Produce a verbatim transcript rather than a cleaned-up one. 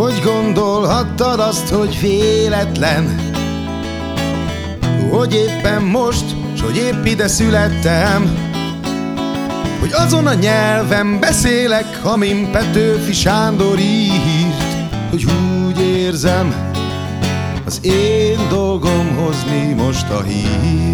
Hogy gondolhattad azt, hogy véletlen, hogy éppen most, s hogy épp ide születtem, hogy azon a nyelven beszélek, amin Petőfi Sándor írt, hogy úgy érzem, az én dolgom hozni most a hírt.